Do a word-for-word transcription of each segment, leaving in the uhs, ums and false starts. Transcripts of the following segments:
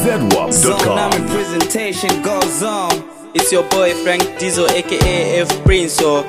zedwap dot com. So now my presentation goes on. It's your boy Frank Dizo aka F Prince. So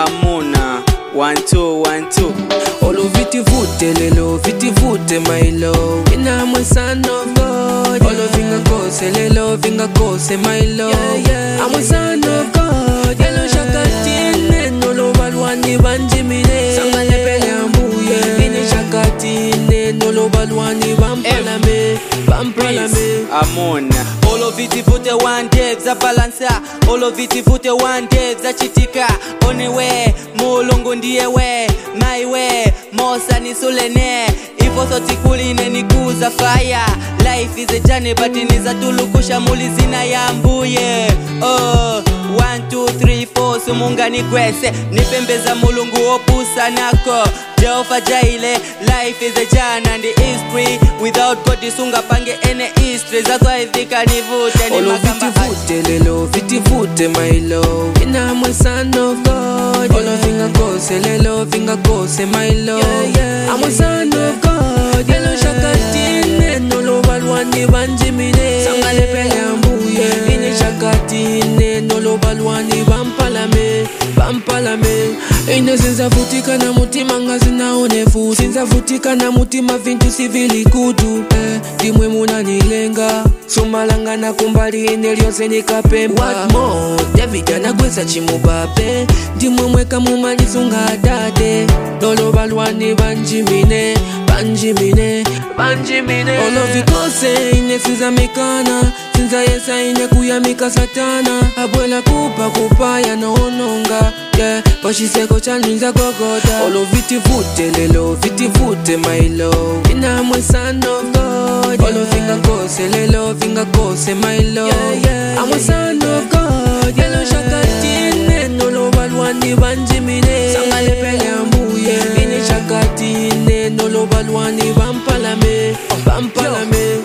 Amuna one two one two. Olo viti vute lelo viti vute my love. Ina my son of God. Olo vinga kose lelo vinga kose my love. Yeah, yeah, I'm a son of God. Yellow shakatine nolo balwani banjimine. Sangale pele ambuye. Ini shakatine nolo balwani bampalame bampalame. Amuna. Olo viti vute one day za balansa. Olo viti vute one day za chitika. Onewe mulungu ndiye we my way mosa ni sulene ipo soti kuline ni kuza fire. Life is a journey but niza tulukusha mulizina ya mbuye. Oh one two three four sumunga ni kwese nipembeza mulungu opusa nako Jehovah Jaile. Life is a journey and it is free without God isunga pange ene history. That's why vika nivute ni makamba viti vute lelo viti vute my love. Ina my son of God. Olo vinga kose lelo vinga kose my love. Yeah, yeah, I'm a son of God. Yellow shakatine nolo balwani banjimine. Sangale pele ambuye. Ini shakatine nolo balwani bampalame bampalame. Ine sinza vutika na mutima ngazi naone fu. Sinza vutika na mutima vintu sivili kutu. Eh, dimwe muna nilenga. Sumalanga na kumbali ine lyonse nikapemba. What more? David anagweza chimubabe. Dimwe mweka mumalisunga dade. Nolo balwani banjimine banjimine banjimine. Olo vikose ine sinza mikana. Sinza yesa ine kuyamika satana. Abwela kupa kupaya na ononga. Yeah, pashiseko chaninza gogota. Olo viti vute lelo viti vute my love. Ina my son of God. Olo vinga kose lelo vinga kose my love. Yeah, yeah, I'm a son of God. Yellow shakatine nolo balwani banjimine. Sangale pele ambuye. Ini shakatine nolo balwani bampalame bampalame.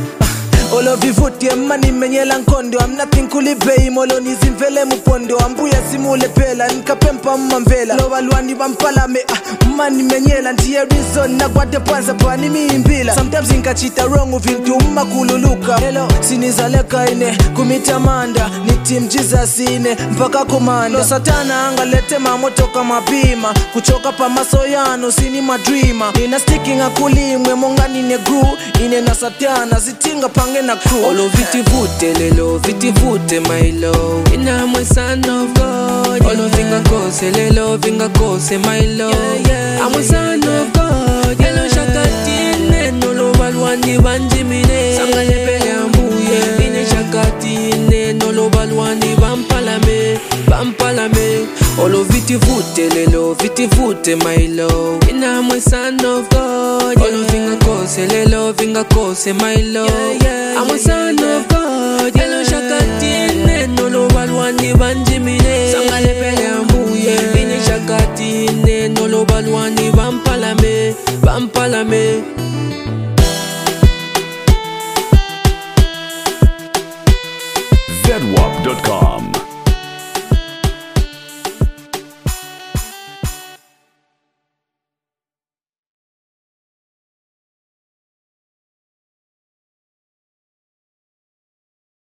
Olo vivuti mani menyela nkondo. I'm nothing kulipei molo nizimvele mupondo. Ambuya simule pela nikapempa mmamvela. Lo balwani bampalame ah, mani menyela ndiye reason na kwate panza pani miimbila. Sometimes nkachita wrong vintu mmakululuka. Hello sinizaleka ine kumita manda. Ni team Jesus ine mpaka komanda. Lo satana angalete mamoto kama bima. Kuchoka pa masoyano sini madreamer. Nina sticking akulimwe monga nine gru. Ine na satana zitinga pange na crew. Olo viti vute lelo viti vute my love. Ina my son of God. Olo vinga kose lelo vinga kose my love. Yeah, yeah, I'm a son of God. Yellow shakatine nolo balwani banjimine. Sangale pele ambuye. Ine shakatine nolo balwani bampalame bampalame. Olo viti vute lelo viti vute my love. Ina my son of God. Olo vinga kose lelo vinga kose my love. Yeah, yeah, I'm a son of God. Yellow shakatine nolo balwani banjimine. Sangale pele ambuye. Ini shakatine nolo balwani